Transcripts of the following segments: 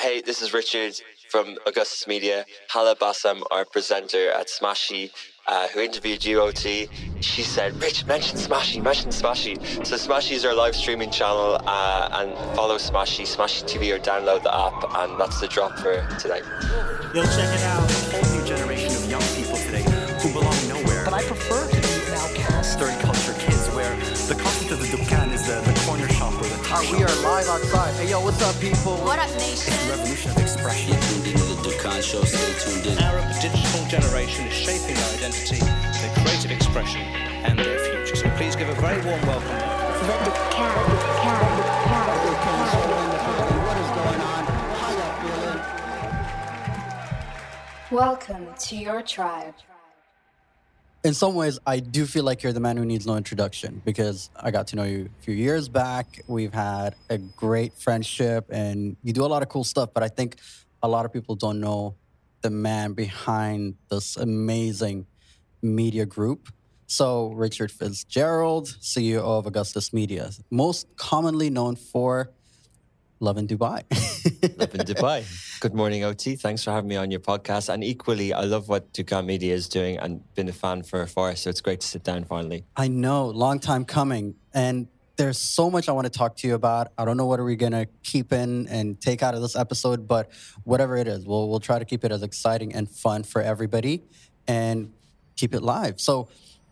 Hey, this is Richard from Augustus Media. Hala Bassam, our presenter at Smashy, who interviewed you, OT. She said, Rich, mention Smashy. So Smashy is our live streaming channel, and follow Smashy TV, or download the app, and that's the drop for today. Yo, check it out. A whole new generation of young people today who belong nowhere. But I prefer to be an outcast. Third culture kids, where the concept of the Dukkan is the corner shop or the tea shop. We are live outside. Hey, yo, what's up, people? What up, nation? The revolution of expression. You're tuned into the Dukkan Show. Stay tuned in. Arab digital generation is shaping their identity, their creative expression, and their future. So please give a very warm welcome. The Dukkan. What is going on? How y'all feeling? Welcome to your tribe. In some ways, I do feel like you're the man who needs no introduction because I got to know you a few years back. We've had a great friendship and you do a lot of cool stuff, but I think a lot of people don't know the man behind this amazing media group. So Richard Fitzgerald, CEO of Augustus Media, most commonly known for Lovin Dubai. Lovin Dubai. Good morning, OT. Thanks for having me on your podcast. And equally, I love what Dukkan Media is doing and been a fan for so it's great to sit down finally. I know, long time coming. And there's so much I want to talk to you about. I don't know what are we going to keep in and take out of this episode, but whatever it is, we'll try to keep it as exciting and fun for everybody and keep it live. So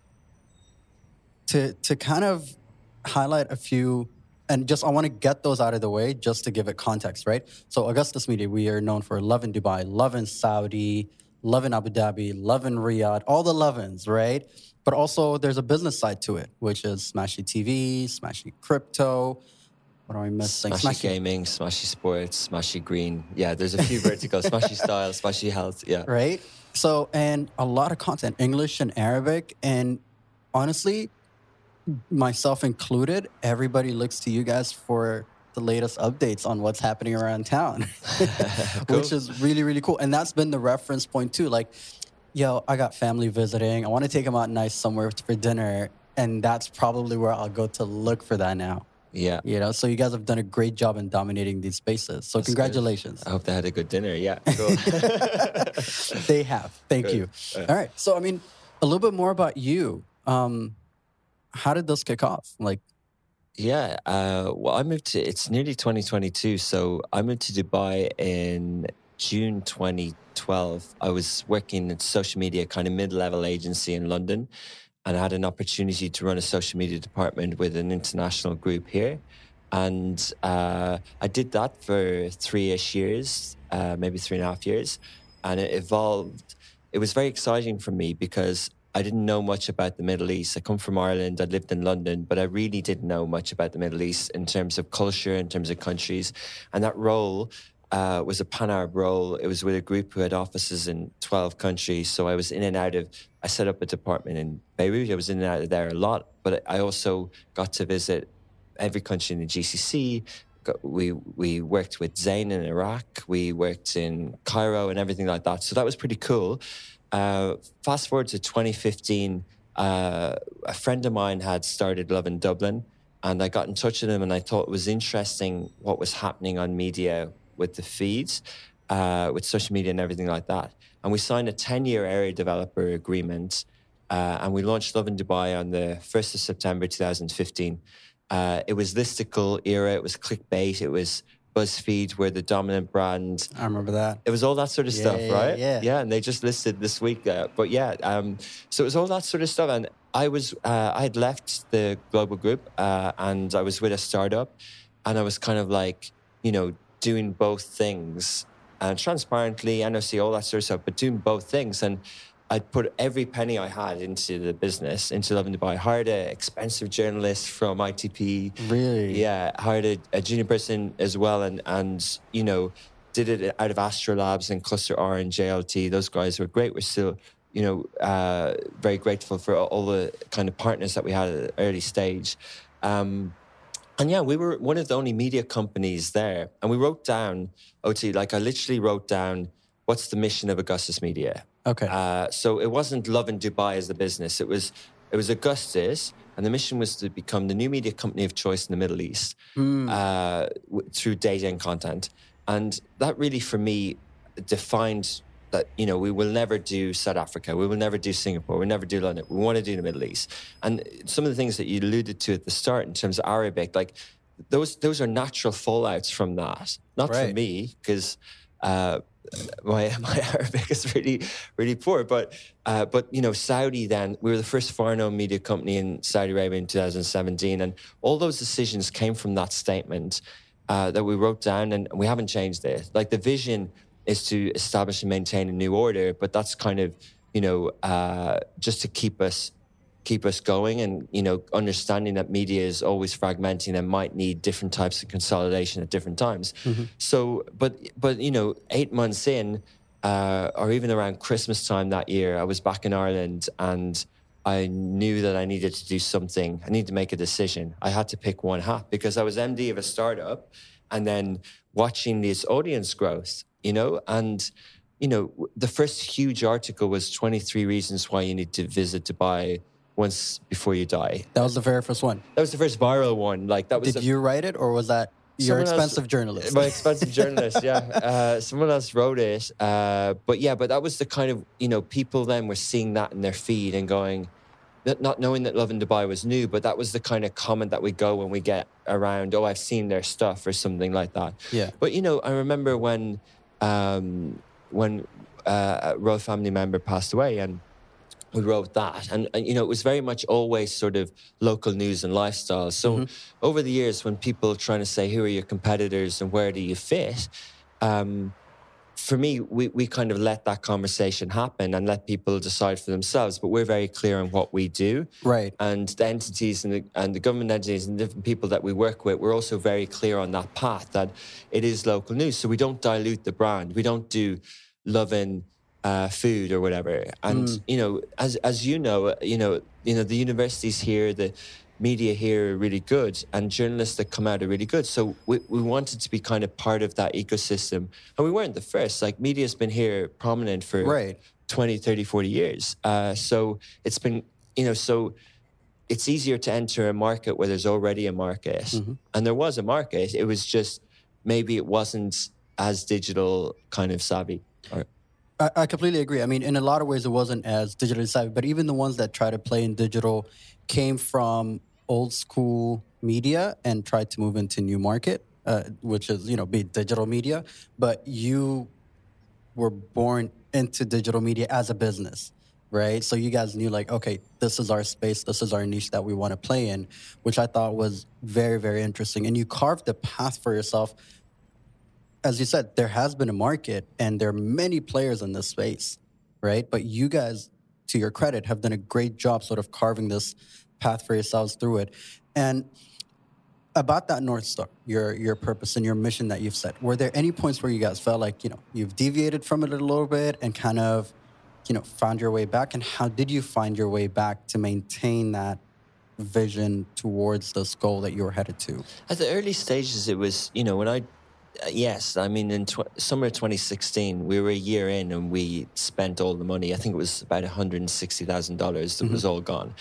to kind of highlight a few, and just I want to get those out of the way just to give it context, right? So Augustus Media, we are known for Lovin Dubai, Lovin Saudi, Lovin Abu Dhabi, Lovin Riyadh, all the Lovins, right? But also there's a business side to it, which is Smashy TV, Smashy Crypto. What am I missing? Smashy Gaming, Smashy Sports, Smashy Green. Yeah, there's a few verticals. Smashy Style, Smashy Health, yeah. Right? So, and a lot of content, English and Arabic. And honestly, myself included, everybody looks to you guys for the latest updates on what's happening around town, Cool. which is really, really cool. And that's been the reference point too. Like, yo, I got family visiting. I want to take them out nice somewhere for dinner. And that's probably where I'll go to look for that now. Yeah. You know, so you guys have done a great job in dominating these spaces. So That's congratulations. good. I hope they had a good dinner. Yeah, cool. They have. Thank Good. you. All right. So, I mean, a little bit more about you. How did this kick off? Like, Yeah, well, it's nearly 2022, so I moved to Dubai in June 2012. I was working at social media, kind of mid-level agency in London, and I had an opportunity to run a social media department with an international group here. And I did that for 3-ish years, maybe 3.5 years, and it evolved. It was very exciting for me because I didn't know much about the Middle East. I come from Ireland. I lived in London, but I really didn't know much about the Middle East in terms of culture, in terms of countries. And that role was a pan-Arab role. It was with a group who had offices in 12 countries. So I was in and out of, I set up a department in Beirut. I was in and out of there a lot, but I also got to visit every country in the GCC. We worked with Zayn in Iraq. We worked in Cairo and everything like that. So that was pretty cool. Fast forward to 2015, a friend of mine had started Lovin Dublin, and I got in touch with him, and I thought it was interesting what was happening on media with the feeds, with social media and everything like that. And we signed a 10-year area developer agreement, and we launched Lovin Dubai on the 1st of September 2015. It was listicle era, it was clickbait, it was BuzzFeed were the dominant brand. I remember that. It was all that sort of stuff, right? Yeah. And they just listed this week. But yeah, so it was all that sort of stuff. And I had left the global group and I was with a startup, and I was kind of like, you know, doing both things transparently, NOC, all that sort of stuff, but doing both things. And I'd put every penny I had into the business, into Lovin Dubai. Hired an expensive journalist from ITP. Really? Yeah, hired a junior person as well, and you know, did it out of Astrolabs and Cluster R and JLT. Those guys were great. We're still, you know, very grateful for all the kind of partners that we had at the early stage. And yeah, we were one of the only media companies there. And we wrote down, OT, like I literally wrote down, what's the mission of Augustus Media? Okay. So it wasn't Lovin Dubai as the business. It was Augustus, and the mission was to become the new media company of choice in the Middle East through data and content. And that really, for me, defined that, you know, we will never do South Africa. We will never do Singapore. We'll never do London. We want to do the Middle East. And some of the things that you alluded to at the start in terms of Arabic, like those are natural fallouts from that. Not for me, because my Arabic is really, really poor. But you know, Saudi, then we were the first foreign-owned media company in Saudi Arabia in 2017. And all those decisions came from that statement that we wrote down, and we haven't changed it. Like, the vision is to establish and maintain a new order, but that's kind of, you know, just to keep us going, and, you know, understanding that media is always fragmenting and might need different types of consolidation at different times. So, but you know, 8 months in, or even around Christmas time that year, I was back in Ireland, and I knew that I needed to do something. I needed to make a decision. I had to pick one hat, because I was MD of a startup, and then watching this audience growth, you know, and, you know, the first huge article was 23 reasons why you need to visit Dubai once before you die. That was the very first one. That was the first viral one. Like, that was. Did you write it, or was that your expensive journalist? My expensive journalist, yeah. Someone else wrote it. But that was the kind of, you know, people then were seeing that in their feed and going, not knowing that Love in Dubai was new, but that was the kind of comment that we go when we get around, oh, I've seen their stuff or something like that. Yeah. But, you know, I remember when a royal family member passed away, and we wrote that. And, you know, it was very much always sort of local news and lifestyle. So over the years, when people are trying to say, who are your competitors and where do you fit? For me, we kind of let that conversation happen and let people decide for themselves. But we're very clear on what we do. Right. And the entities and the government entities and different people that we work with, we're also very clear on that path, that it is local news. So we don't dilute the brand. We don't do loving food or whatever. And, you know, as you know, the universities here, the media here are really good, and journalists that come out are really good. So we wanted to be kind of part of that ecosystem. And we weren't the first. Like, media's been here prominent for 20, 30, 40 years. So it's been, you know, so it's easier to enter a market where there's already a market. And there was a market. It was just, maybe it wasn't as digital kind of savvy. I completely agree. I mean, in a lot of ways, it wasn't as digitally savvy, but even the ones that try to play in digital came from old school media and tried to move into new market, which is, you know, be digital media. But you were born into digital media as a business, right? So you guys knew, like, okay, this is our space, this is our niche that we want to play in, which I thought was very, very interesting. And you carved a path for yourself. As you said, there has been a market and there are many players in this space, right? But you guys, to your credit, have done a great job sort of carving this path for yourselves through it. And about that North Star, your purpose and your mission that you've set, were there any points where you guys felt like, you know, you've deviated from it a little bit and kind of, you know, found your way back? And how did you find your way back to maintain that vision towards this goal that you were headed to? At the early stages, it was, you know, when I mean, in summer 2016, we were a year in and we spent all the money. I think it was about $160,000 that was all gone.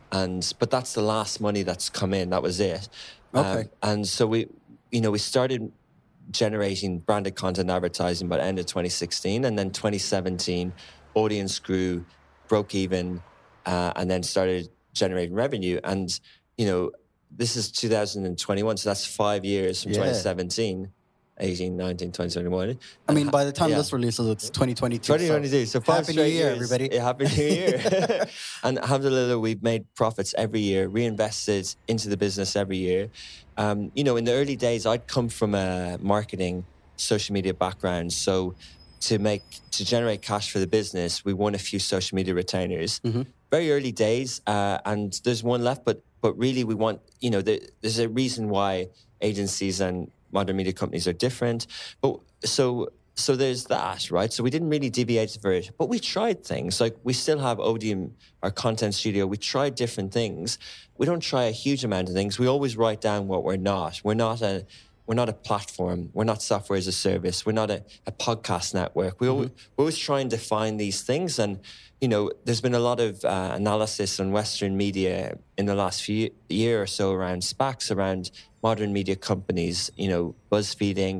But that's the last money that's come in. That was it. Okay. And so we started generating branded content advertising by the end of 2016. And then 2017, audience grew, broke even, and then started generating revenue. And, you know, this is 2021. So that's 5 years from 2017. 18, 19, 20, 21. I mean, by the time this releases, it's 2022. 2022. So 5 Happy New straight Year, years. everybody. Happy New Year. And alhamdulillah, we've made profits every year, reinvested into the business every year. You know, in the early days, I'd come from a marketing, social media background. So to generate cash for the business, we won a few social media retainers. Very early days, and there's one left, but really we want, you know, there's a reason why agencies and modern media companies are different. But so there's that, right? So we didn't really deviate for it, but we tried things. Like, we still have Odium, our content studio. We tried different things. We don't try a huge amount of things. We always write down what we're not. We're not a platform. We're not software as a service. We're not a podcast network. We're always trying to find these things. And, you know, there's been a lot of analysis on Western media in the last year or so around SPACs, around modern media companies, you know, BuzzFeed Inc.,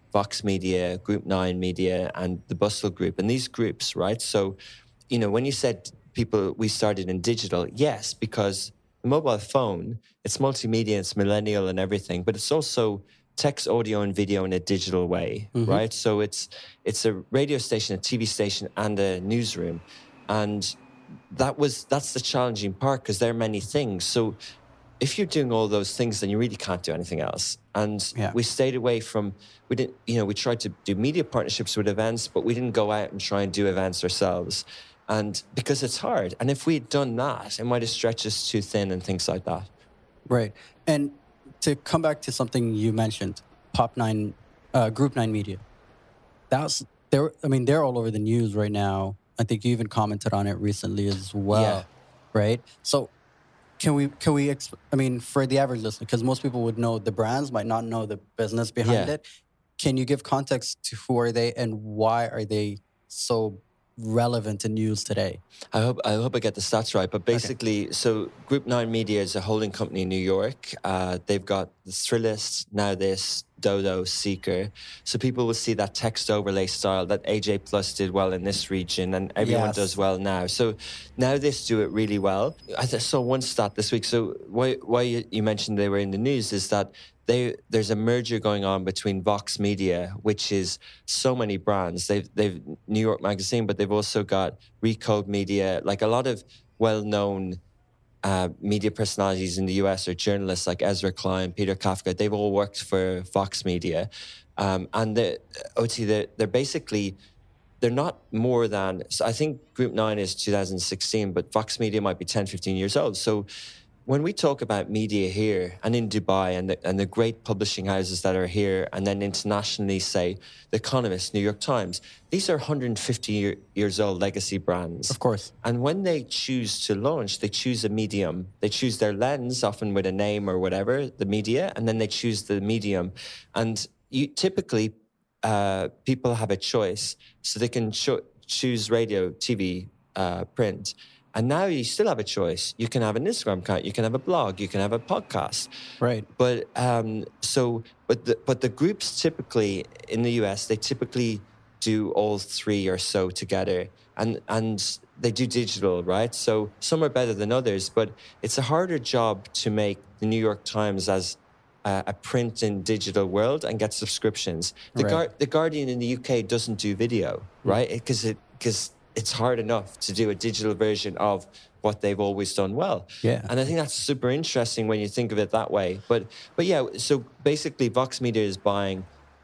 Vox Media, Group 9 Media, and the Bustle Group. And these groups, right? So, when you said we started in digital, yes, because the mobile phone, it's multimedia, it's millennial and everything, but it's also text, audio, and video in a digital way, right? So it's a radio station, a TV station, and a newsroom. And that's the challenging part, because there are many things. So if you're doing all those things, then you really can't do anything else. And we stayed away from, we tried to do media partnerships with events, but we didn't go out and try and do events ourselves. And because it's hard. And if we'd done that, it might have stretched us too thin and things like that. Right. And to come back to something you mentioned, Group 9 Media. They're all over the news right now. I think you even commented on it recently as well, right? So can we? For the average listener, because most people would know the brands, might not know the business behind it. Can you give context to who are they and why are they so relevant to news today? I hope I get the stats right, but basically, so Group 9 Media is a holding company in New York. They've got the Thrillist, Now This, Dodo, Seeker. So people will see that text overlay style that AJ Plus did well in this region, and everyone does well now. So Now This do it really well. I saw one stat this week. So why you mentioned they were in the news is that there's a merger going on between Vox Media, which is so many brands. They've New York Magazine, but they've also got Recode Media, like a lot of well-known media personalities in the US or journalists like Ezra Klein, Peter Kafka. They've all worked for Vox Media. And they're basically, they're not more than, so I think Group 9 is 2016, but Vox Media might be 10, 15 years old. So when we talk about media here and in Dubai and the great publishing houses that are here, and then internationally, say, The Economist, New York Times, these are 150 years old legacy brands. Of course. And when they choose to launch, they choose a medium. They choose their lens, often with a name or whatever, the media, and then they choose the medium. And typically, people have a choice. So they can choose radio, TV, print. And now you still have a choice. You can have an Instagram account, you can have a blog, you can have a podcast. Right. But the groups typically in the US, they typically do all three or so together. And they do digital, right? So some are better than others, but it's a harder job to make the New York Times as a print and digital world and get subscriptions. The Guardian in the UK doesn't do video, right? Because it's hard enough to do a digital version of what they've always done well. Yeah. And I think that's super interesting when you think of it that way. But yeah, so basically Vox Media is buying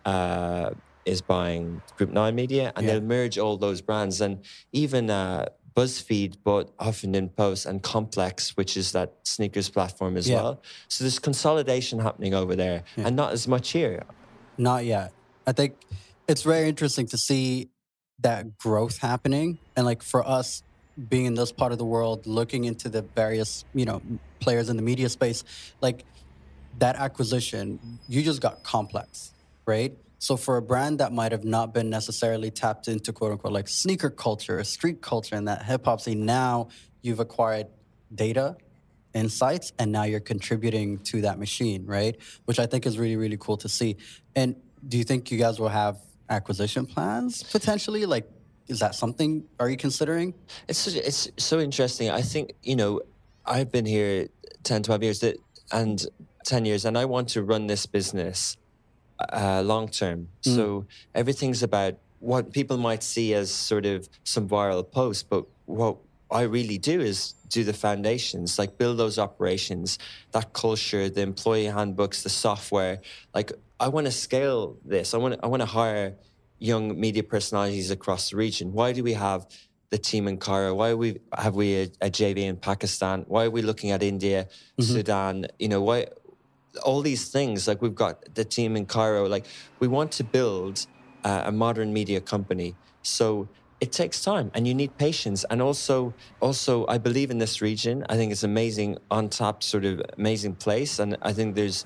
Group 9 Media, and they'll merge all those brands. And even BuzzFeed bought Huffington Post and Complex, which is that sneakers platform as well. So there's consolidation happening over there, and not as much here. Not yet. I think it's very interesting to see that growth happening, and like for us being in this part of the world, looking into the various players in the media space, like that acquisition, you just got Complex, right? So for a brand that might have not been necessarily tapped into quote unquote like sneaker culture, street culture, and that hip hop scene, now you've acquired data, insights, and now you're contributing to that machine, right? Which I think is really, really cool to see. And do you think you guys will have acquisition plans potentially? Like, is that something, are you considering? It's so interesting. I think, I've been here 10, 12 years and 10 years, and I want to run this business long term. So everything's about what people might see as sort of some viral post, but what I really do is do the foundations, like build those operations, that culture, the employee handbooks, the software. Like, I want to scale this. I want to hire young media personalities across the region. Why do we have the team in Cairo? Why have we a JV in Pakistan? Why are we looking at India, Sudan? Why all these things? Like, we've got the team in Cairo. Like, we want to build a modern media company. So it takes time, and you need patience. And also, I believe in this region. I think it's amazing, untapped, sort of amazing place. And I think there's,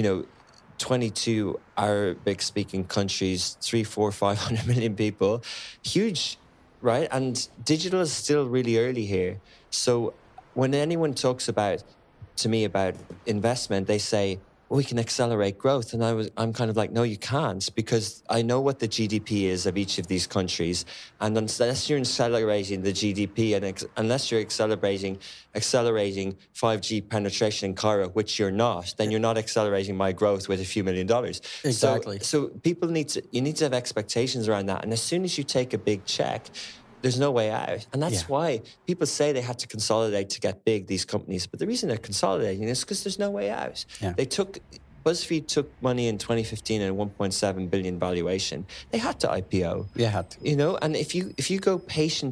22 Arabic-speaking countries, 500 million people, huge, right? And digital is still really early here. So when anyone talks to me about investment, they say, we can accelerate growth. And I'm kind of like, no, you can't, because I know what the GDP is of each of these countries. And unless you're accelerating the GDP and unless you're accelerating 5G penetration in Cairo, which you're not, then you're not accelerating my growth with a few $1 million. Exactly. So people you need to have expectations around that. And as soon as you take a big check, there's no way out. And that's why people say they had to consolidate to get big, these companies. But the reason they're consolidating is because there's no way out. Yeah. BuzzFeed took money in 2015 at a 1.7 billion valuation. They had to IPO. Yeah, had to. You know, and if you go patient,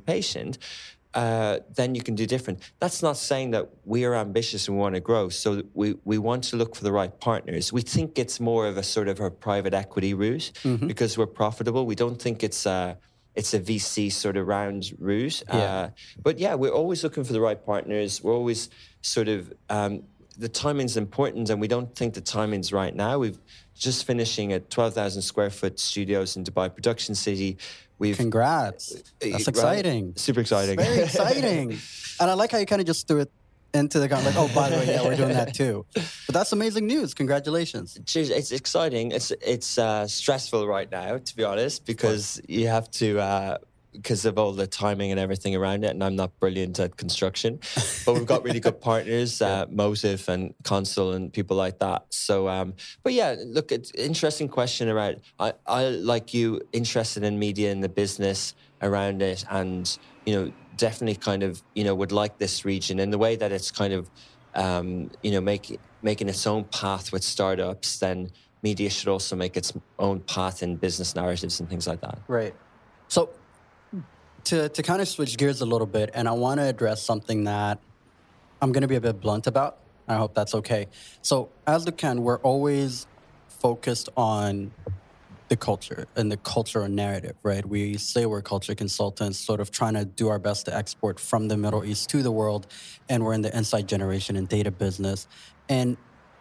then you can do different. That's not saying that we are ambitious and we want to grow. So we want to look for the right partners. We think it's more of a sort of a private equity route because we're profitable. We don't think it's a VC sort of round route. But yeah, we're always looking for the right partners. We're always sort of, the timing's important, and we don't think the timing's right now. We've just finishing a 12,000 square foot studios in Dubai Production City. Congrats. That's exciting. Right? Super exciting. It's very exciting. And I like how you kind of just threw it into the like, oh, by the way, yeah, we're doing that too. But that's amazing news. Congratulations. Cheers. It's exciting. It's stressful right now, to be honest, because you have to, because of all the timing and everything around it. And I'm not brilliant at construction, but we've got really good partners, Motive and Consul and people like that. So, but yeah, look, it's an interesting question around, I like you, interested in media and the business around it, and, you know, definitely kind of, you know, would like this region in the way that it's kind of, you know, making its own path with startups. Then media should also make its own path in business narratives and things like that. Right. So to kind of switch gears a little bit, and I want to address something that I'm going to be a bit blunt about. I hope that's okay. So as Dukhan, we're always focused on the culture and the cultural narrative, right? We say we're culture consultants, sort of trying to do our best to export from the Middle East to the world, and we're in the insight generation and data business. And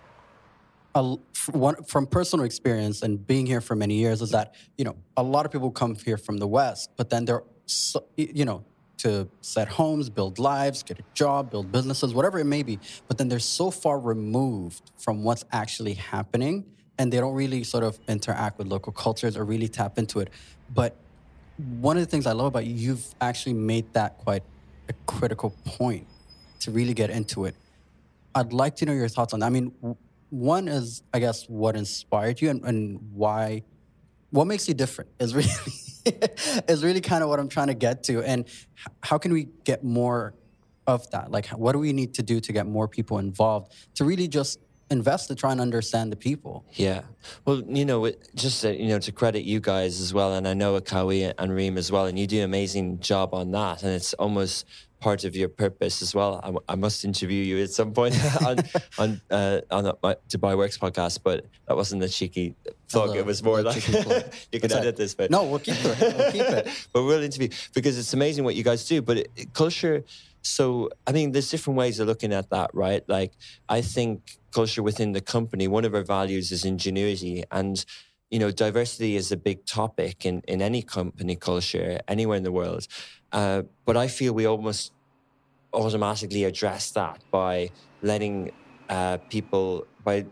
from personal experience and being here for many years is that, you know, a lot of people come here from the West, but then they're, you know, to set homes, build lives, get a job, build businesses, whatever it may be. But then they're so far removed from what's actually happening, and they don't really sort of interact with local cultures or really tap into it. But one of the things I love about you, you've actually made that quite a critical point to really get into it. I'd like to know your thoughts on that. I mean, one is, I guess, what inspired you and why, what makes you different is really kind of what I'm trying to get to. And how can we get more of that? Like, what do we need to do to get more people involved to really just invest to try and understand the people? Yeah. Well, you know, just, you know, to credit you guys as well, and I know Akawi and Reem as well, and you do an amazing job on that. And it's almost part of your purpose as well. I must interview you at some point on my Dubai Works podcast, but that wasn't a cheeky plug. It was more like, you can edit this, but no, we'll keep it. But we'll interview, because it's amazing what you guys do. But culture, so, I mean, there's different ways of looking at that, right? Like, I think culture within the company, one of our values is ingenuity. And, you know, diversity is a big topic in any company culture, anywhere in the world. But I feel we almost automatically address that by letting people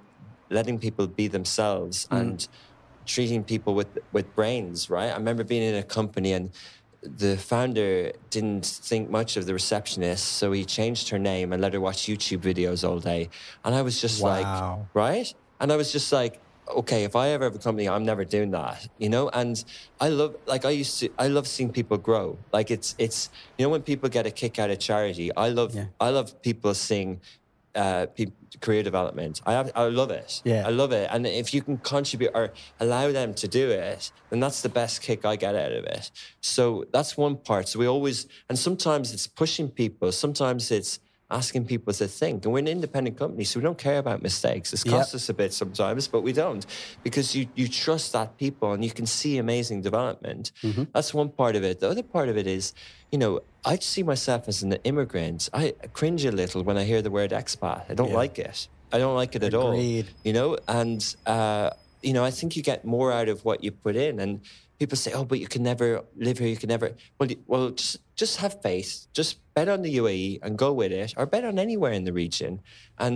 be themselves and treating people with brains, right? I remember being in a company and the founder didn't think much of the receptionist, so he changed her name and let her watch YouTube videos all day. And I was just like, right? And I was just like, okay, if I ever have a company, I'm never doing that, you know? And I love seeing people grow. Like it's, you know, when people get a kick out of charity, I love people seeing career development. I love it. Yeah. I love it. And if you can contribute or allow them to do it, then that's the best kick I get out of it. So that's one part. So we always, and sometimes it's pushing people, sometimes it's asking people to think. And we're an independent company, so we don't care about mistakes. It's cost us a bit sometimes, but we don't, because you trust that people and you can see amazing development. Mm-hmm. That's one part of it. The other part of it is, you know, I see myself as an immigrant. I cringe a little when I hear the word expat. I don't like it. I don't like it at all. You know, and, you know, I think you get more out of what you put in. And people say, oh, but you can never live here. You can never. Well, just have faith. Just bet on the UAE and go with it, or bet on anywhere in the region. And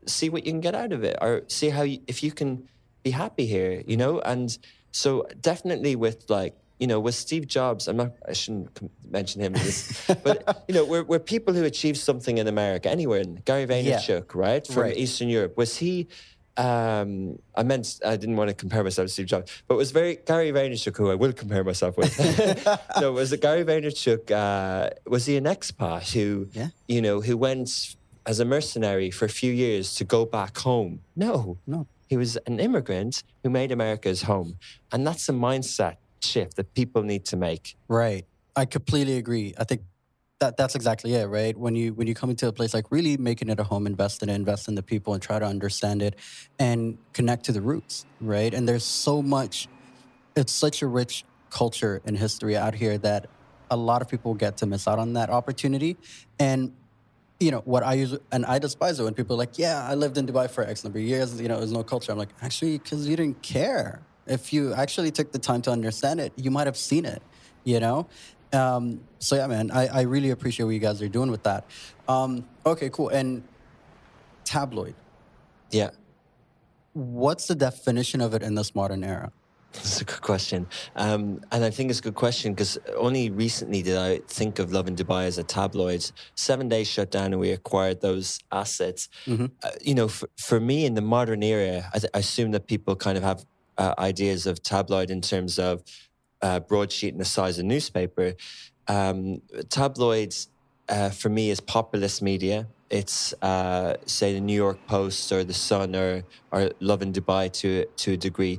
see what you can get out of it, or see if you can be happy here, And so definitely with with Steve Jobs, I shouldn't mention him in this, but we're people who achieve something in America, anywhere. Gary Vaynerchuk, right, from Eastern Europe, was he? I didn't want to compare myself to Steve Jobs, but it was Gary Vaynerchuk, who I will compare myself with. No, was it Gary Vaynerchuk? Was he an expat who went as a mercenary for a few years to go back home? No. He was an immigrant who made America his home, and that's a mindset shift that people need to make. Right. I completely agree. I think that's exactly it, right? When you come into a place, like really making it a home, invest in the people and try to understand it and connect to the roots, right? And there's so much, it's such a rich culture and history out here that a lot of people get to miss out on that opportunity. And what I use, and I despise it when people are like, yeah, I lived in Dubai for X number of years, there's no culture. I'm like, actually, because you didn't care. If you actually took the time to understand it, you might have seen it, So yeah, man, I really appreciate what you guys are doing with that. Okay, cool. And tabloid. Yeah. What's the definition of it in this modern era? That's a good question. And I think it's a good question because only recently did I think of Lovin Dubai as a tabloid. 7 Days shut down and we acquired those assets. Mm-hmm. For me in the modern era, I assume that people kind of have ideas of tabloid in terms of broadsheet and the size of newspaper. Tabloids, for me, is populist media. It's, say, the New York Post or the Sun or Lovin Dubai to a degree.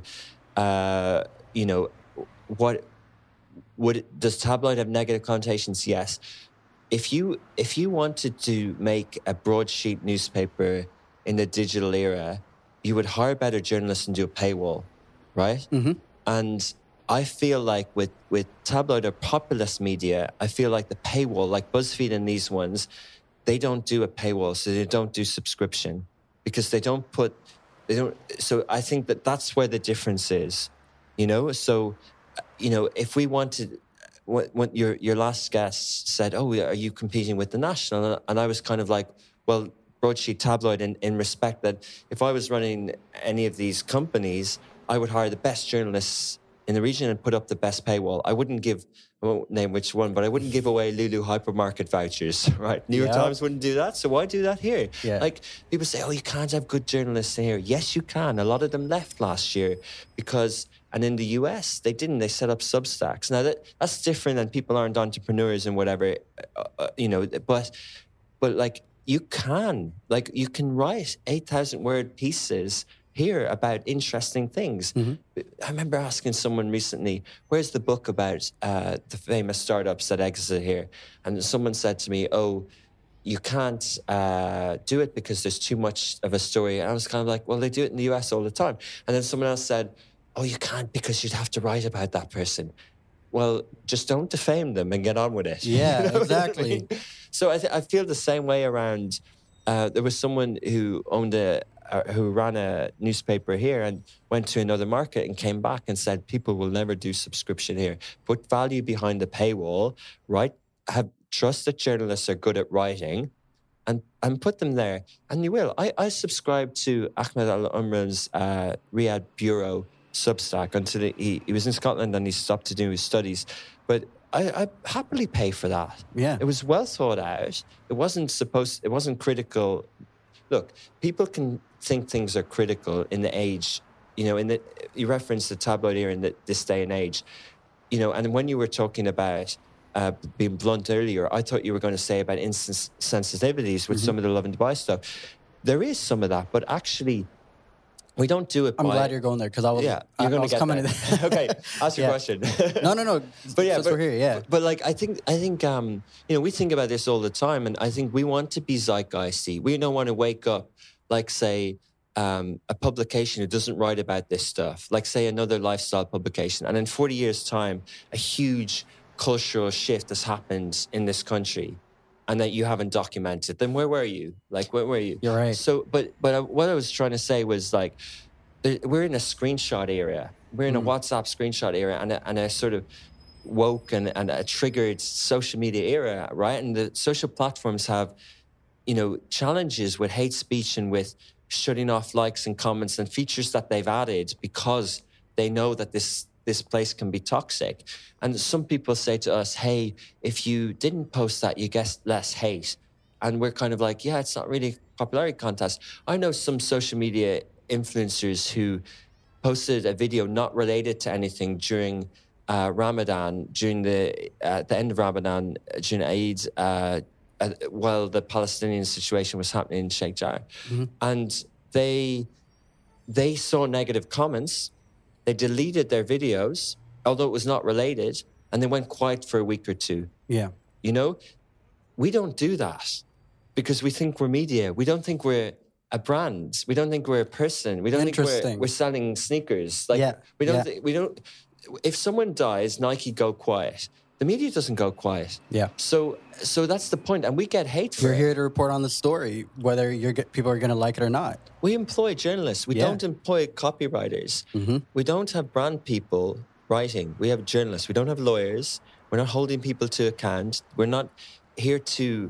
Does tabloid have negative connotations? Yes. If you wanted to make a broadsheet newspaper in the digital era, you would hire better journalists and do a paywall, right? Mm-hmm. And I feel like with tabloid or populist media, I feel like the paywall, like BuzzFeed and these ones, they don't do a paywall, so they don't do subscription because they don't. So I think that's where the difference is, So, if we wanted, when your last guest said, "Oh, are you competing with the National?" and I was kind of like, well, broadsheet tabloid in respect that if I was running any of these companies, I would hire the best journalists in the region and put up the best paywall. I won't name which one, but I wouldn't give away Lulu hypermarket vouchers, right? New York Times wouldn't do that, so why do that here? Yeah. Like, people say, oh, you can't have good journalists here. Yes, you can. A lot of them left last year and in the US, they didn't. They set up Substacks. Now, that's different than people aren't entrepreneurs and whatever, but like, you can write 8,000-word pieces here about interesting things. Mm-hmm. I remember asking someone recently, where's the book about the famous startups that exited here? And someone said to me, oh, you can't do it because there's too much of a story. And I was kind of like, well, they do it in the US all the time. And then someone else said, oh, you can't because you'd have to write about that person. Well, just don't defame them and get on with it. Yeah, exactly. I mean? So I feel the same way around, there was someone who who ran a newspaper here and went to another market and came back and said, people will never do subscription here. Put value behind the paywall, right? Trust that journalists are good at writing and put them there. And you will. I subscribe to Ahmed Al-Umran's Riyadh Bureau Substack until he was in Scotland and he stopped to do his studies. But I happily pay for that. Yeah. It was well thought out. It wasn't critical. Look, people can think things are critical in the age, you referenced the tabloid era in this day and age, and when you were talking about being blunt earlier, I thought you were going to say about instant sensitivities with some of the Lovin Dubai stuff. There is some of that, but actually, we don't do it. I'm glad you're going there because I was. Yeah, you're going to get coming there. Okay, ask your question. No. But we're here. Yeah. But like, I think, we think about this all the time, and I think we want to be zeitgeisty. We don't want to wake up, like, say, a publication who doesn't write about this stuff, like, say, another lifestyle publication, and in 40 years' time, a huge cultural shift has happened in this country, and that you haven't documented. Then where were you? Like, where were you? You're right. So, but what I was trying to say was, like, we're in a screenshot era. We're in a WhatsApp screenshot era and a sort of woke and a triggered social media era, right? And the social platforms have, challenges with hate speech and with shutting off likes and comments and features that they've added because they know that this place can be toxic. And some people say to us, hey, if you didn't post that, you get less hate. And we're kind of like, yeah, it's not really a popularity contest. I know some social media influencers who posted a video not related to anything during Ramadan, during at the end of Ramadan, during Eid, while the Palestinian situation was happening in Sheikh Jarrah. And they saw negative comments. They deleted their videos, although it was not related, and they went quiet for a week or two. Yeah. You know, we don't do that because we think we're media. We don't think we're a brand. We don't think we're a person. We don't think we're selling sneakers. Like we don't. If someone dies, Nike go quiet. The media doesn't go quiet. Yeah. So that's the point, and we get hate for it. You're here to report on the story, whether people are going to like it or not. We employ journalists. We don't employ copywriters. We don't have brand people writing. We have journalists. We don't have lawyers. We're not holding people to account. We're not here to,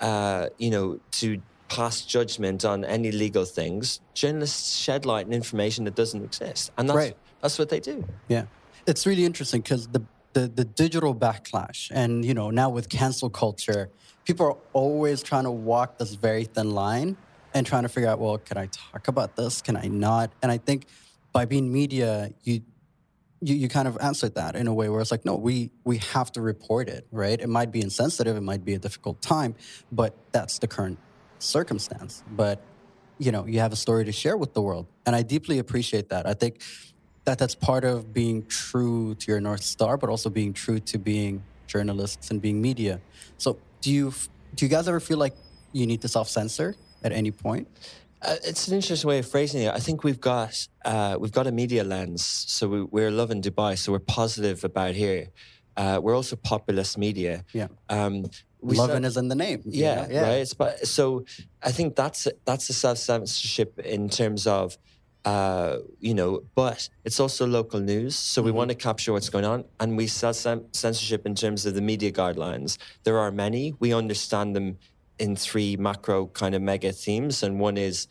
to pass judgment on any legal things. Journalists shed light and information that doesn't exist, and that's what they do. Yeah, it's really interesting because the digital backlash and, now with cancel culture, people are always trying to walk this very thin line and trying to figure out, well, can I talk about this? Can I not? And I think by being media, you kind of answered that in a way where it's like, no, we have to report it, right? It might be insensitive. It might be a difficult time, but that's the current circumstance. But, you have a story to share with the world. And I deeply appreciate that. I think that's part of being true to your North Star, but also being true to being journalists and being media. So do you guys ever feel like you need to self-censor at any point? It's an interesting way of phrasing it. I think we've got a media lens. So we're loving Dubai, so we're positive about here. We're also populist media. Yeah. Loving is in the name. Yeah. Right. So I think that's a self-censorship in terms of, but it's also local news. So we want to capture what's going on, and we self-censorship in terms of the media guidelines. There are many. We understand them in three macro kind of mega themes, and one is,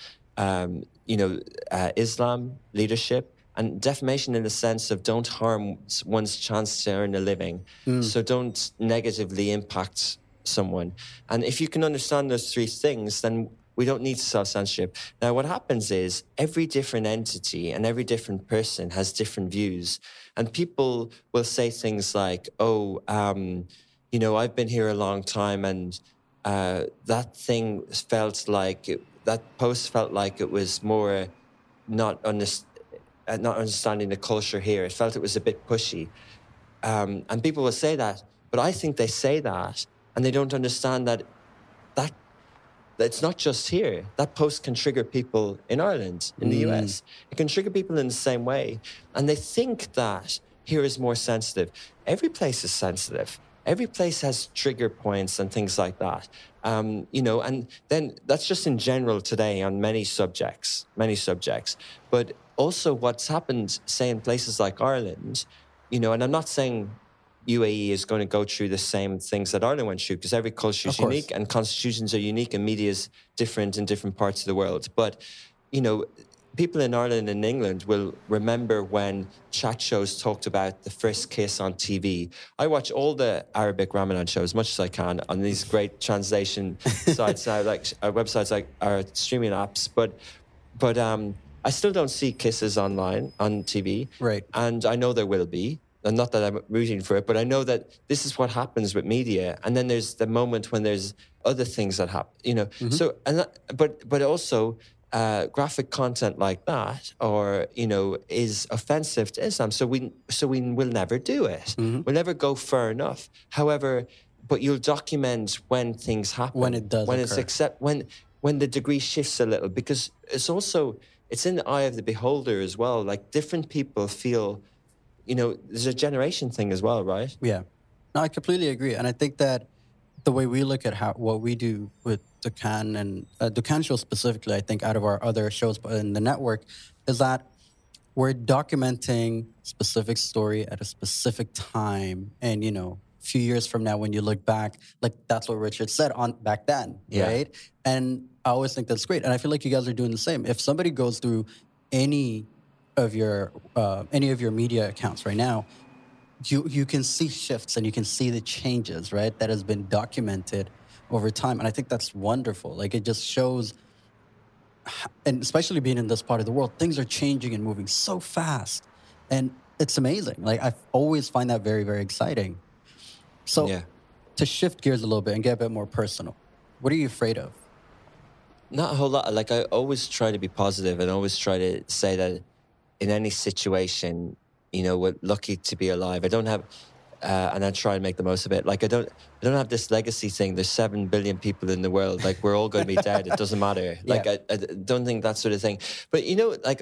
Islam, leadership, and defamation in the sense of don't harm one's chance to earn a living. So don't negatively impact someone. And if you can understand those three things, then we don't need self-censorship. Now, what happens is every different entity and every different person has different views. And people will say things like, I've been here a long time, and that post felt like it was more not understanding the culture here. It felt it was a bit pushy. And people will say that, but I think they say that and they don't understand that it's not just here. That post can trigger people in Ireland, in the US. It can trigger people in the same way. And they think that here is more sensitive. Every place is sensitive. Every place has trigger points and things like that. And then that's just in general today on many subjects. But also what's happened, say, in places like Ireland, and I'm not saying UAE is going to go through the same things that Ireland went through, because every culture is unique and constitutions are unique and media is different in different parts of the world. But, people in Ireland and England will remember when chat shows talked about the first kiss on TV. I watch all the Arabic Ramadan shows as much as I can on these great translation sites now, like websites like our streaming apps. But I still don't see kisses online on TV. Right. And I know there will be. And not that I'm rooting for it, but I know that this is what happens with media. And then there's the moment when there's other things that happen, So, but also graphic content like that, or is offensive to Islam. So we will never do it. We'll never go far enough. However, but you'll document when things happen, when it does, when the degree shifts a little, because it's in the eye of the beholder as well. Like different people feel. There's a generation thing as well, right? Yeah. No, I completely agree. And I think that the way we look at what we do with Dukhan and Dukhan Show specifically, I think out of our other shows in the network, is that we're documenting specific story at a specific time and, few years from now, when you look back, like that's what Richard said on back then, Yeah. right? And I always think that's great. And I feel like you guys are doing the same. If somebody goes through any of your media accounts right now, you can see shifts and you can see the changes, right? That has been documented over time. And I think that's wonderful. Like it just shows, and especially being in this part of the world, things are changing and moving so fast. And it's amazing. Like I always find that very, very exciting. So Yeah. to shift gears a little bit and get a bit more personal, what are you afraid of? Not a whole lot. Like I always try to be positive and always try to say that in any situation, you know, we're lucky to be alive. I don't have, and I try and make the most of it. Like I don't have this legacy thing. There's 7 billion people in the world. Like we're all going to be dead. It doesn't matter. Like Yeah. I don't think that sort of thing. But you know, like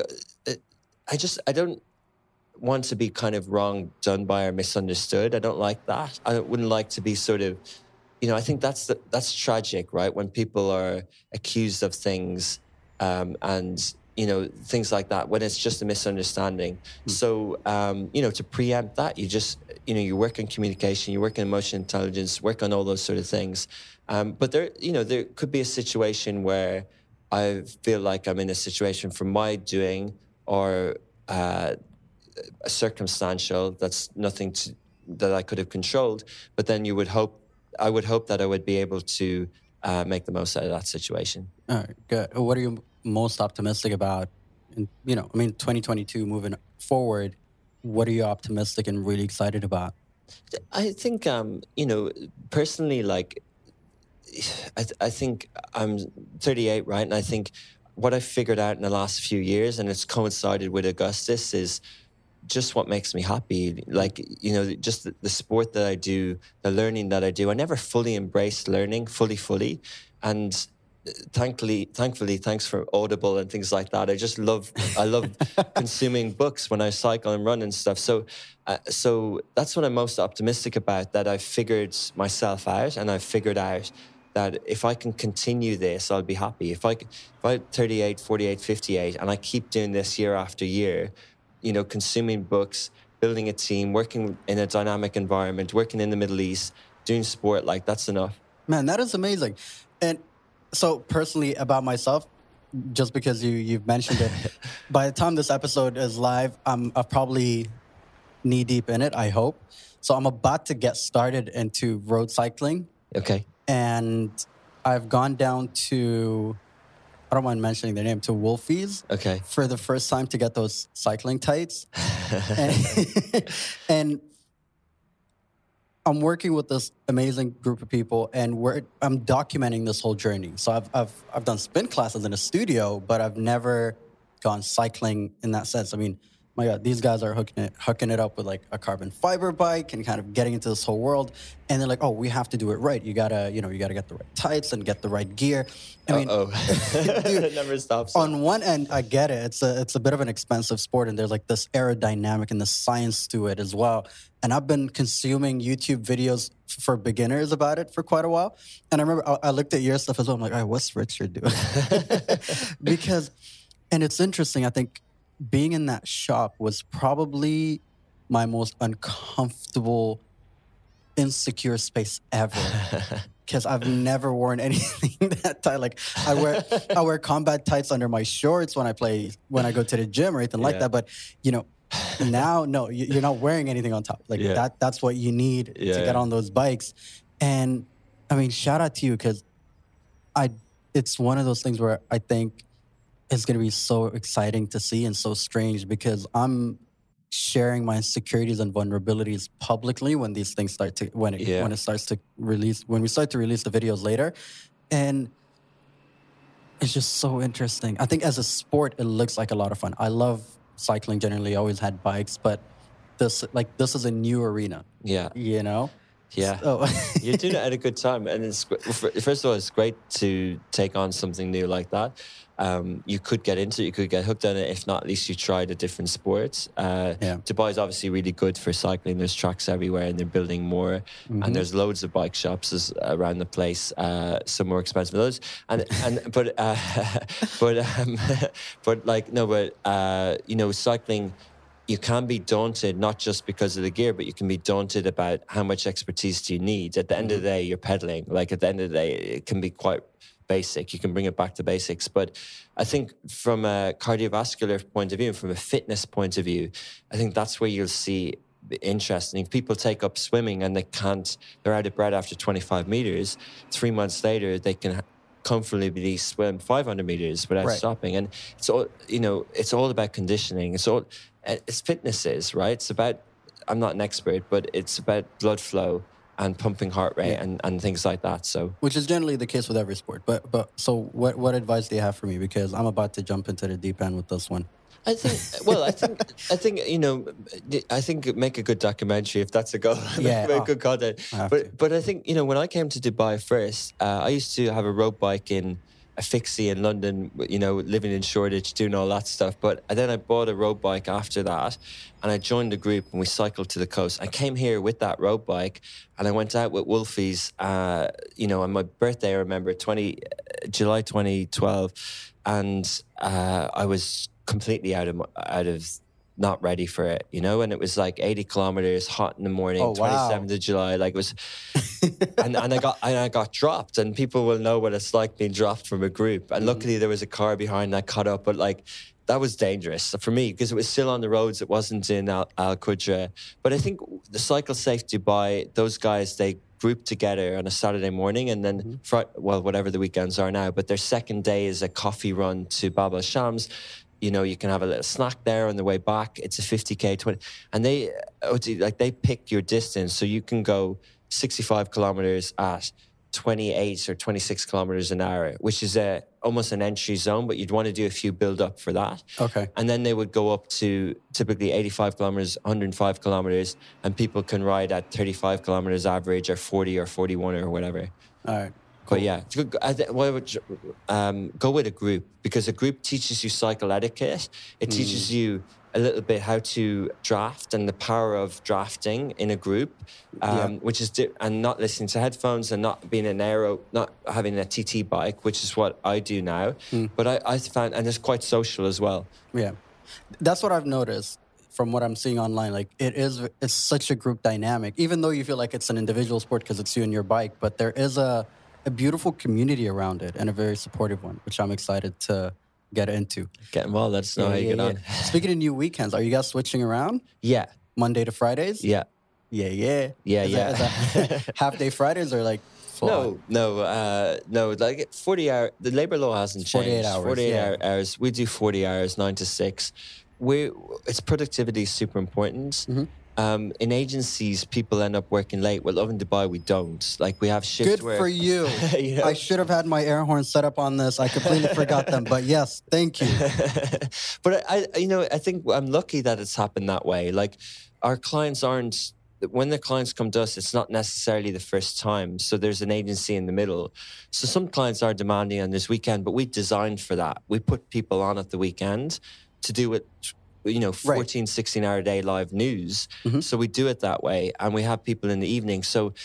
I don't want to be kind of wrong done by or misunderstood. I don't like that. I wouldn't like to be sort of, you know, I think that's tragic, right? When people are accused of things and, you know, things like that, when it's just a misunderstanding. So, you know, to preempt that, you just, you know, you work in communication, you work in emotional intelligence, work on all those sort of things. But there, you know, there could be a situation where I feel like I'm in a situation from my doing or circumstantial that's nothing that I could have controlled. But then I would hope that I would be able to make the most out of that situation. All right, good. What are you most optimistic about? And, you know, I mean, 2022 moving forward, what are you optimistic and really excited about? I think, you know, personally, like, I think I'm 38, right? And I think what I figured out in the last few years, and it's coincided with Augustus, is just what makes me happy. Like, you know, just the sport that I do, the learning that I do. I never fully embraced learning fully. And thankfully, thanks for Audible and things like that. I love consuming books when I cycle and run and stuff. So that's what I'm most optimistic about, that I've figured myself out and I've figured out that if I can continue this, I'll be happy. If I'm 38, 48, 58, and I keep doing this year after year, you know, consuming books, building a team, working in a dynamic environment, working in the Middle East, doing sport, like that's enough. Man, that is amazing. And so personally about myself, just because you've mentioned it, by the time this episode is live, I'm probably knee deep in it, I hope. So I'm about to get started into road cycling. Okay. And I've gone down to, I don't mind mentioning their name, to Wolfie's. Okay. For the first time to get those cycling tights. and I'm working with this amazing group of people, and I'm documenting this whole journey. So I've done spin classes in a studio, but I've never gone cycling in that sense. I mean, my God, these guys are hooking it up with like a carbon fiber bike and kind of getting into this whole world. And they're like, oh, we have to do it right. You gotta get the right tights and get the right gear. I mean, dude, it never stops. On one end, I get it. It's a bit of an expensive sport, and there's like this aerodynamic and the science to it as well. And I've been consuming YouTube videos for beginners about it for quite a while. And I remember I looked at your stuff as well. I'm like, all right, what's Richard doing? And it's interesting. I think being in that shop was probably my most uncomfortable, insecure space ever. Because I've never worn anything that tight. Like I wear combat tights under my shorts when I go to the gym or anything like that. But you know, now no, you're not wearing anything on top. Like that's what you need to get on those bikes. And I mean, shout out to you, because it's one of those things where I think it's going to be so exciting to see and so strange, because I'm sharing my insecurities and vulnerabilities publicly when these things start to when we start to release the videos later. And it's just so interesting. I think as a sport, it looks like a lot of fun. I love cycling generally. I always had bikes, but this is a new arena. Yeah. You know? Yeah. So. You're doing it at a good time. And it's first of all, it's great to take on something new like that. You could get into it, you could get hooked on it. If not, at least you tried a different sport. Dubai is obviously really good for cycling. There's tracks everywhere, and they're building more. Mm-hmm. And there's loads of bike shops around the place. Some more expensive than others. But cycling. you can be daunted, not just because of the gear, but you can be daunted about how much expertise do you need. At the end of the day, you're pedaling. Like at the end of the day, it can be quite basic. You can bring it back to basics. But I think from a cardiovascular point of view, and from a fitness point of view, I think that's where you'll see the interest. And if people take up swimming and they're out of breath after 25 meters, 3 months later, they can comfortably swim 500 meters without stopping. And it's all, it's all about conditioning. It's fitnesses, right? It's about, I'm not an expert, but it's about blood flow and pumping heart rate and things like that. So, which is generally the case with every sport. But so what advice do you have for me? Because I'm about to jump into the deep end with this one. I think make a good documentary if that's a goal. Make good content. But I think, when I came to Dubai first, I used to have a road bike in a fixie in London, living in Shoreditch, doing all that stuff. But then I bought a road bike after that, and I joined a group and we cycled to the coast. I came here with that road bike, and I went out with Wolfies, on my birthday, I remember, July 2012, and I was completely out of not ready for it, and it was like 80 kilometers, hot in the morning, 27th of July, like it was, and I got dropped, and people will know what it's like being dropped from a group. And luckily there was a car behind, and I caught up, but like that was dangerous for me because it was still on the roads. It wasn't in Al Qudra. But I think the Cycle Safe Dubai, those guys, they group together on a Saturday morning, and then whatever the weekends are now, but their second day is a coffee run to Bab al Shams. You can have a little snack there on the way back. It's a 50K, 20, and they pick your distance. So you can go 65 kilometers at 28 or 26 kilometers an hour, which is almost an entry zone, but you'd want to do a few build up for that. Okay. And then they would go up to typically 85 kilometers, 105 kilometers, and people can ride at 35 kilometers average or 40 or 41 or whatever. All right. Cool. But yeah, I would go with a group, because a group teaches you cycle etiquette. It teaches you a little bit how to draft and the power of drafting in a group, which is and not listening to headphones and not being not having a TT bike, which is what I do now. But I found, and it's quite social as well. Yeah, that's what I've noticed from what I'm seeing online. Like it's such a group dynamic, even though you feel like it's an individual sport because it's you and your bike, but there is a beautiful community around it, and a very supportive one, which I'm excited to get into. Get involved. Let us know how you get on. Speaking of new weekends, are you guys switching around? Yeah. Monday to Fridays? Yeah. Yeah. Yeah, is that half day Fridays or like full No. Like 40 hours. The labor law hasn't changed. 48 hours. 48 hours. We do 40 hours, 9 to 6. It's productivity is super important. Mm-hmm. In agencies, people end up working late. Well, in Dubai, we don't. Like, we have shifts. Good for you. I should have had my air horn set up on this. I completely forgot them. But yes, thank you. But I think I'm lucky that it's happened that way. Like, our clients aren't. When the clients come to us, it's not necessarily the first time. So there's an agency in the middle. So some clients are demanding on this weekend, but we designed for that. We put people on at the weekend to do it. 14, 16-hour day live news. Mm-hmm. So we do it that way, and we have people in the evening. So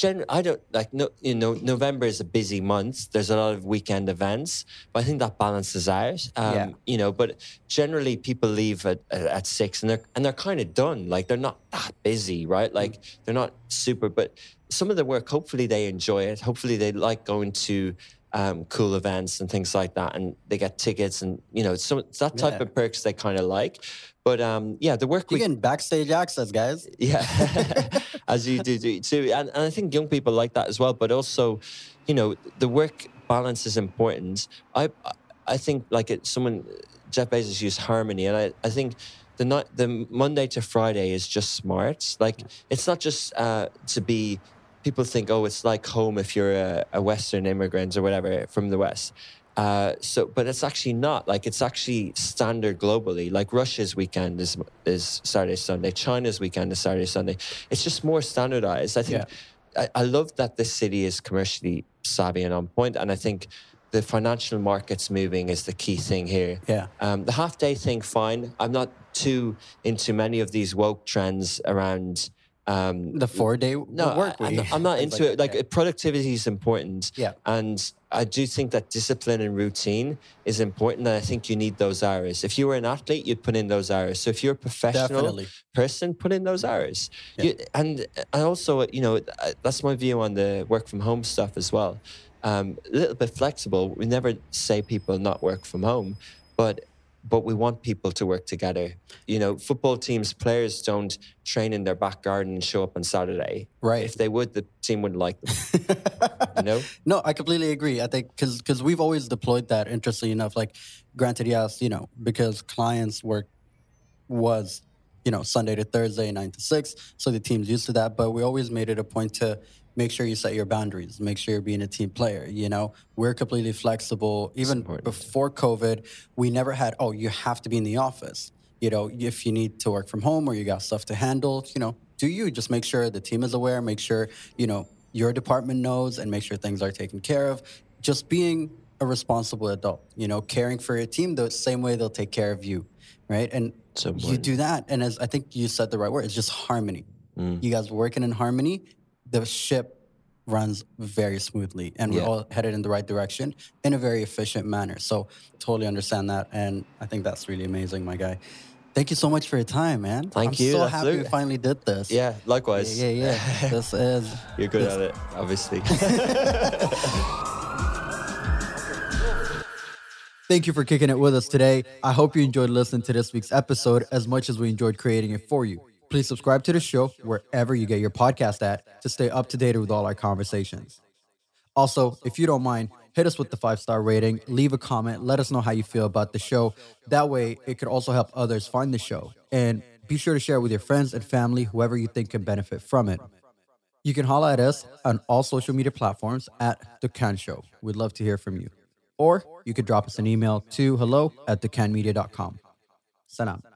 November is a busy month. There's a lot of weekend events, but I think that balances out. But generally people leave at 6 and they're kind of done. Like, they're not that busy, right? Like, they're not super, but some of the work, hopefully they enjoy it. Hopefully they like going to cool events and things like that, and they get tickets, and that type of perks they kind of like. But the work you're getting backstage access, guys. Yeah, as you do too, and I think young people like that as well. But also, the work balance is important. I think Jeff Bezos used harmony, and I think the Monday to Friday is just smart. Like, it's not just to be. People think, it's like home if you're a Western immigrant or whatever from the West. But it's actually not. Like, it's actually standard globally. Like, Russia's weekend is Saturday, Sunday. China's weekend is Saturday, Sunday. It's just more standardized. I think I love that this city is commercially savvy and on point. And I think the financial markets moving is the key thing here. Yeah. The half day thing, fine. I'm not too into many of these woke trends around The 4-day work week. I'm not Things into it. Like that. productivity is important. Yeah. And I do think that discipline and routine is important. And I think you need those hours. If you were an athlete, you'd put in those hours. So if you're a professional Definitely. person, put in those hours. Yeah. And I also, that's my view on the work from home stuff as well. A little bit flexible. We never say people not work from home, but we want people to work together. Football teams, players don't train in their back garden and show up on Saturday. Right. If they would, the team wouldn't like them. No, I completely agree. I think because we've always deployed that, interestingly enough. Like, granted, yes, because clients' work was, Sunday to Thursday, 9 to 6. So the team's used to that. But we always made it a point to make sure you set your boundaries. Make sure you're being a team player. We're completely flexible. Even before COVID, we never had, you have to be in the office. If you need to work from home or you got stuff to handle, do you just make sure the team is aware, make sure, your department knows, and make sure things are taken care of. Just being a responsible adult, caring for your team the same way they'll take care of you, right? And you do that. And as I think you said the right word, it's just harmony. You guys working in harmony, the ship runs very smoothly, and we're all headed in the right direction in a very efficient manner. So totally understand that, and I think that's really amazing, my guy. Thank you so much for your time, man. Thank you. I'm so Absolutely. happy we finally did this. Yeah, likewise. Yeah. This is... You're good at it, obviously. Thank you for kicking it with us today. I hope you enjoyed listening to this week's episode as much as we enjoyed creating it for you. Please subscribe to the show wherever you get your podcast at to stay up to date with all our conversations. Also, if you don't mind, hit us with the 5-star rating, leave a comment, let us know how you feel about the show. That way, it could also help others find the show. And be sure to share it with your friends and family, whoever you think can benefit from it. You can holla at us on all social media platforms at The Can Show. We'd love to hear from you. Or you could drop us an email to hello@thecanmedia.com. Salam.